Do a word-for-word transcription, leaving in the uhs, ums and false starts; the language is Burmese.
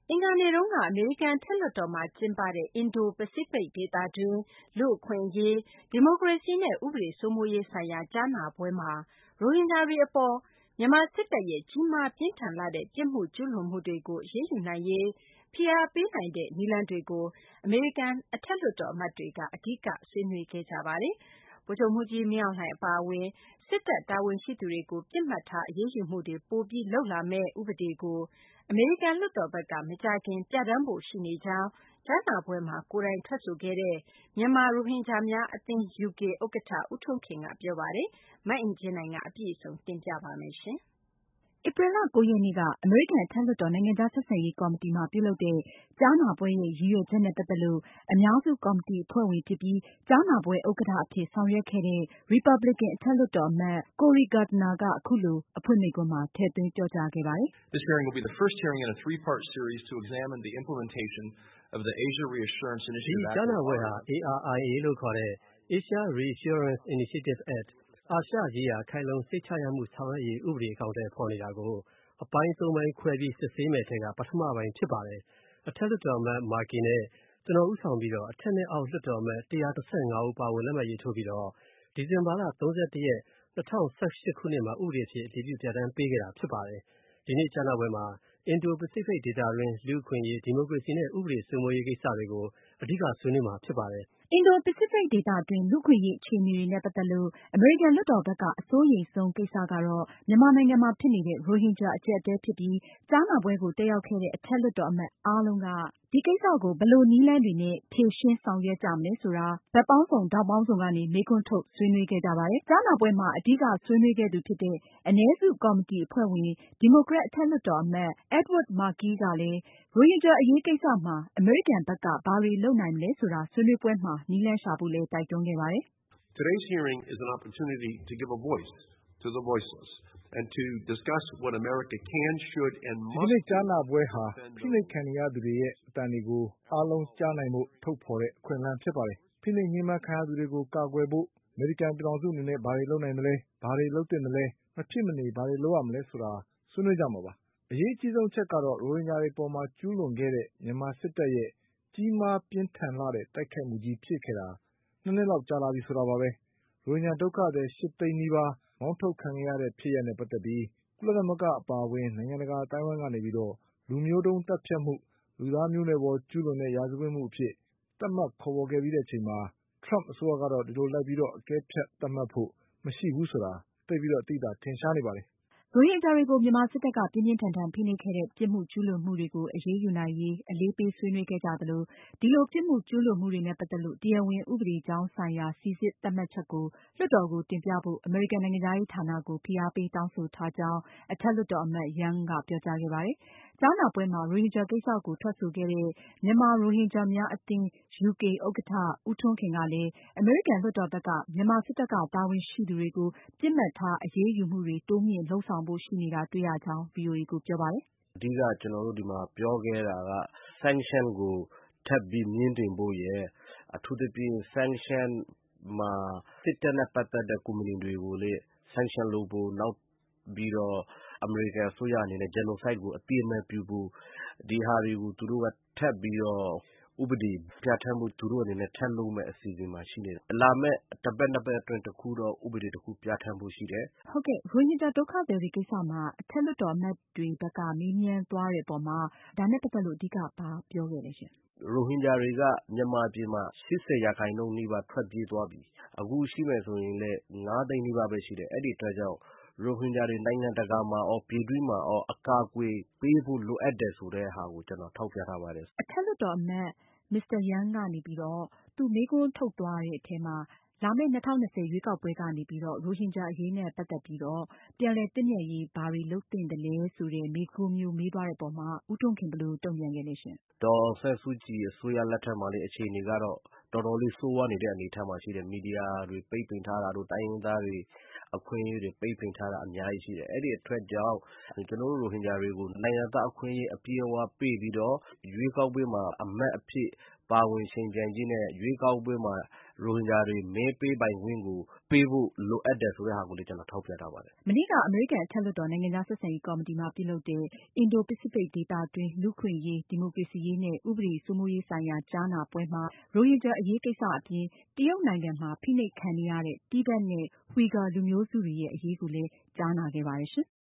အင်္ဂါနေ့တုန်းက အမေရိကန်အထက်လွှတ်တော်မှာကျင်းပတဲ့ အင်ဒို-ပစိဖိတ်ဒေသတွင်း လူ့အခွင့်အရေး၊ ဒီမိုကရေစီနဲ့ ဥပဒေစိုးမိုးရေးဆိုင်ရာကြားနာပွဲမှာ ရိုဟင်ဂျာတွေအပေါ် မြန်မာစစ်တပ်ရဲ့ ကြီးမားပြင်းထန်လှတဲ့ ပြစ်မှုကျူးလွန်မှုတွေကို အရေးယူနိုင်ရေး ဖိအားပေးနိုင်တဲ့နည်းလမ်းတွေကို အမေရိကန်အထက်လွှတ်တော်အမတ်တွေက အဓိကဆွေးနွေးခဲ့ကြပါတယ်။ ဗိုလ်ချုပ်မှူးကြီးမင်းအောင်လှိုင်အပါအဝင် စစ်တပ်တာဝန်ရှိသူတွေကို ပစ်မှတ်ထားအရေးယူမှုတွေပိုပြီးလုပ်လာမယ့်ဥပဒေကို အမေရိကန်လွှတ်တော်ဘက်က မကြာခင်ပြဌာန်းဖို့ရှိနေကြောင်း ကြားနာပွဲမှာ ကိုယ်တိုင်ထွက်ဆိုခဲ့တဲ့ မြန်မာရိုဟင်ဂျာများအသင်း ယူကေ ဥက္ကဋ္ဌ ဦးထွန်းခင်က ပြောပါတယ်။ မအင်ကြင်းနိုင်က အပြည့်အစုံတင်ပြပါမယ်။ဧပြီလ ၉ ရက်နေ့က အမေရိကန်အထက်လွှတ်တော် နိုင်ငံခြားဆက်ဆံရေးကော်မတီမှာပြုလုပ်တဲ့ ကြားနာပွဲရဲ့ ရည်ရွယ်ချက်နဲ့ ပတ်သက်လို့ အများစုကော်မတီအဖွဲ့ဝင်ဖြစ်ပြီး ကြားနာပွဲဥက္ကဋ္ဌအဖြစ်ဆောင်ရွက်ခဲ့တဲ့ ရီပါပလင်ကန်အထက်လွှတ်တော်အမတ် Cory Gardner က အခုလို အဖွင့်မိန့်ခွန်းမှာ ထည့်သွင်းပြောကြားခဲ့ပါတယ်။ This hearing will be the first hearing in a three-part series to examine the implementation of the Asia Reassurance Initiative Act. ဒီကြားနာပွဲဟာ A R I A လို့ခေါ်တဲ့ Asia Reassurance Initiative Act အာရှရေးရာခိုင်လုံစိတ်ချရမှုဆောင်ရွက်ရေးဥပဒေအကောင်အထည်ဖော်နေတာကို အပိုင်းသုံးပိုင်းခွဲပြီးစစ်ဆေးမယ့်ထဲက ပထမပိုင်းဖြစ်ပါတယ်။ အထက်လွှတ်တော်အမတ် Markey နဲ့ ကျွန်တော်ဦးဆောင်ပြီးတော့ အထက်နဲ့အောက်လွှတ်တော်အမတ် ၁၁၅ ဦးပါဝင်လက်မှတ်ရေးထိုးပြီးတော့ ဒီဇင်ဘာလ ၃၁ ရက် ၂၀၁၈ ခုနှစ်မှာ ဥပဒေအဖြစ်အတည်ပြုပြဌာန်းပေးခဲ့တာဖြစ်ပါတယ်။ ဒီနေ့ကြားနာပွဲမှာ အင်ဒို-ပစိဖိတ်ဒေသတွင်း လူ့အခွင့်အရေး၊ ဒီမိုကရေစီနဲ့ ဥပဒေစိုးမိုးရေးကိစ္စတွေကို အဓိကဆွေးနွေးမှာဖြစ်ပါတယ်။ အင်ဒို-ပစိဖိတ်ဒေသတွင်း လူ့အခွင့်အရေးအခြေအနေတွေနဲ့ ပတ်သက်လို့ အမေရိကန်လွှတ်တော်ဘက်က အစိုးရိမ်ဆုံးကိစ္စကတော့ မြန်မာနိုင်ငံမှာဖြစ်နေတဲ့ ရိုဟင်ဂျာအကျပ်အတည်းဖြစ်ပြီး ကြားနာပွဲကို တက်ရောက်ခဲ့တဲ့ အထက်လွှတ်တော်အမတ်အားလုံးက ဒီကိစ္စကို ဘယ်လိုနည်းလမ်းတွေနဲ့ ဖြေရှင်းဆောင်ရွက်ကြမလဲဆိုတာ ဘက်ပေါင်းစုံထောင့်ပေါင်းစုံကနေ မေးခွန်းထုတ်ဆွေးနွေးခဲ့ကြပါတယ်။ ကြားနာပွဲမှာ အဓိကဆွေးနွေးခဲ့သူဖြစ်တဲ့ အနည်းစုကော်မတီအဖွဲ့ဝင် ဒီမိုကရက်အထက်လွှတ်တော်အမတ် Edward Markey ကလည်း ရိုဟင်ဂျာအရေးကိစ္စမှာ အမေရိကန်ဘက်က ဘာတွေလုပ်နိုင်မလဲဆိုတာ ဆွေးနွေးပွဲမှာ နည်းလမ်းရှာဖို့လည်း တိုက်တွန်းခဲ့ပါတယ်။ Today's hearing is an opportunity to give a voice to the voiceless and to discuss what America can, should and must do. ဒီနေ့ကြားနာပွဲဟာ ဖိနှိပ်ခံနေရသူတွေရဲ့အသံတွေကို အားလုံးကြားနိုင်ဖို့ ထုတ်ဖေါ်တဲ့အခွင့်အလမ်းဖြစ်ပါတယ်။ ဖိနှိပ်ညှဉ်းပန်းခံရသူတွေကို ကာကွယ်ဖို့ အမေရိကန်ပြည်ထောင်စုအနေနဲ့ ဘာတွေလုပ်နိုင်မလဲ၊ ဘာတွေလုပ်သင့်သလဲ၊ မဖြစ်မနေ ဘာတွေလုပ်ရမလဲဆိုတာ ဆွေးနွေးကြမှာပါ။ အရေးအကြီးဆုံးအချက်ကတော့ ရိုဟင်ဂျာတွေအပေါ်ကျူးလွန်ခဲ့တဲ့ မြန်မာစစ်တပ်ရဲ့ ကြီးမားပြင်းထန်လှတဲ့ တိုက်ခိုက်မှုကြီးဖြစ်ခဲ့တာ နှစ်နှစ်လောက်ကြာလာပြီဆိုတာပါပဲ။ ရိုဟင်ဂျာဒုက္ခသည် ရှစ်သိန်းနီးပါး မောင်းထုတ်ခံခဲ့ရတဲ့ဖြစ်ရပ်နဲ့ပတ်သက်ပြီး ကုလသမဂ္ဂအပါအဝင် နိုင်ငံတကာအသိုင်းအဝိုင်းကနေပြီးတော့ လူမျိုးတုန်းသတ်ဖြတ်မှု၊ လူသားမျိုးနွယ်ပေါ်ကျူးလွန်တဲ့ ရာဇဝတ်မှုအဖြစ် သတ်မှတ်ခေါ်ဝေါ်ခဲ့ပြီးတဲ့အချိန်မှာ Trump အစိုးရကတော့ ဒီလိုလိုက်ပြီးတော့ အကဲဖြတ်သတ်မှတ်ဖို့ မရှိဘူးဆိုတာ သိပ်ပြီးတော့ သိသာထင်ရှားနေပါတယ်။ရိုဟင်ဂျာတွေကို မြန်မာစစ်တပ်က ပြင်းပြင်းထန်ထန်ဖိနှိပ်ခဲ့တဲ့ ပြစ်မှုကျူးလွန်မှုတွေကို အရေးယူနိုင်ရေး အလေးပေးဆွေးနွေးခဲ့ကြသလို ဒီလိုပြစ်မှုကျူးလွန်မှုတွေနဲ့ပတ်သက်လို့ တရားဝင်ဥပဒေကြောင်းဆိုင်ရာ စိစစ်သတ်မှတ်ချက်ကို လွှတ်တော်ကိုတင်ပြဖို့ အမေရိကန်နိုင်ငံခြားရေးဌာနကို ဖိအားပေးတောင်းဆိုထားကြောင်း အထက်လွှတ်တော်အမတ် Young ကပြောကြားခဲ့ပါတယ်။ ကြားနာပွဲမှာ ရိုဟင်ဂျာကိစ္စကိုထွက်ဆိုခဲ့တဲ့ မြန်မာရိုဟင်ဂျာများအသင်း ယူကေ ဥက္ကဋ္ဌ ဦးထွန်းခင်ကလည်း အမေရိကန်လွှတ်တော်ဘက်က မြန်မာစစ်တပ်က တာဝန်ရှိသူတွေကို ပစ်မှတ်ထားအရေးယူမှုတွေ တိုးမြှင့်လုပ်ဆောင်ဖို့ရှိနေတာတွေ့ရကြောင်း ဗွီအိုအေကိုပြောပါတယ်။ အဓိက ကျနော်တို့ဒီမှာပြောခဲ့တာက Sanction ကို ထပ်ပြီးမြှင့်တင်ဖို့ရယ် အထူးသဖြင့် Sanction မှာ စစ်တပ်နဲ့ပတ်သက်တဲ့ ကုမ္ပဏီတွေကိုလည်း Sanction လုပ်ဖို့ နောက်ပြီးတော့ အမေရိကန်အစိုးရအနေနဲ့ Genocide ကိုအသိအမှတ်ပြုဖို့ ဒီဟာတွေကို သူတို့ကထပ်ပြီးတော့ ဥပဒေပြဌာန်းဖို့ သူတို့အနေနဲ့ ထပ်လုပ်မယ့်အစီအစဉ်မှာရှိနေတယ်။ လာမယ့် တပတ်နှစ်ပတ်အတွင်း တခုတော့ ဥပဒေတခုပြဌာန်းဖို့ရှိတယ်။ ဟုတ်ကဲ့ ရိုဟင်ဂျာဒုက္ခသည်တွေကိစ္စမှာ အထက်လွှတ်တော်အမတ်တွေဘက်က မေးမြန်းသွားတဲ့အပေါ်မှာ ဒါနဲ့ပတ်သက်လို့ အဓိက ဘာပြောခဲ့လဲရှင့်။ ရိုဟင်ဂျာတွေက မြန်မာပြည်မှာ ၈၀ ရာခိုင်နှုန်းနီးပါးထွက်ပြေးသွားပြီ။ အခုရှိမယ်ဆိုရင်လည်း ငါးသိန်းနီးပါးပဲရှိတယ်။ အဲဒီအတွက်ကြောင့် ရိုဟင်ဂျာတွေ နိုင်ငံတကာမှာရော ပြည်တွင်းမှာရော အကာအကွယ်ပေးဖို့လိုအပ်တယ်ဆိုတဲ့ဟာကို ကျနော်ထောက်ပြထားပါတယ်။ အထက်လွှတ်တော်အမတ် Mr. Young ကနေပြီးတော့ သူမေးခွန်းထုတ်သွားတဲ့အထဲမှာ လာမယ့် ၂၀၂၀ ရွေးကောက်ပွဲကနေပြီးတော့ ရိုဟင်ဂျာအရေးနဲ့ ပတ်သက်ပြီးတော့ ပြန်လည်သင့်မြတ်ရေး ဘာတွေလုပ်သင့်သလဲဆိုတဲ့ မေးခွန်းမျိုးမေးသွားတဲ့အပေါ်မှာ ဦးထွန်းခင် ဘယ်လိုတုန့်ပြန်ခဲ့လဲရှင့်။ ဒေါ်အောင်ဆန်းစုကြည်အစိုးရလက်ထက်မှာလည်း အခြေအနေကတော့ တော်တော်လေးဆိုးဝါးနေတဲ့အနေအထားမှာရှိတယ်။ မီဒီယာတွေပိတ်ပင်ထားတာတို့ တိုင်းရင်းသားတွေအခွင့်အရေးတွေ ပိတ်ပင်ထားတာအများကြီးရှိတယ်။ အဲဒီအတွက်ကြောင့် ကျနော်တို့ ရိုဟင်ဂျာတွေကို နိုင်ငံသားအခွင့်အရေးအပြည့်အဝပေးပြီးတော့ ရွေးကောက်ပွဲမှာ အမတ်အဖြစ်ပါဝင်ယှဉ်ပြိုင်ခြင်းနဲ့ ရွေးကောက်ပွဲမှာရိုဟင်ဂျာတွေမဲပေးပိုင်ခွင့်ကိုပေးဖို့လိုအပ်တယ်ဆိုတဲ့ဟာကိုလည်းကျွန်တော်ထောက်ပြထားပါတယ်။မနေ့ကအမေရိကန်အထက်လွှတ်တော်နိုင်ငံခြားဆက်ဆံရေးကော်မတီမှာပြုလုပ်တဲ့အင်ဒို-ပစိဖိတ်ဒေသတွင်းလူ့အခွင့်အရေး၊ ဒီမိုကရေစီရေးနဲ့ ဥပဒေစိုးမိုးရေးဆိုင်ရာကြားနာပွဲမှာ ရိုဟင်ဂျာအရေးကိစ္စအပြင် တရုတ်နိုင်ငံမှာဖိနှိပ်ခံနေရတဲ့ တိဘက်နဲ့ ဝှီဂါလူမျိုးစုတွေရဲ့အရေးကိုလည်းကြားနာခဲ့ပါတယ်ရှင်။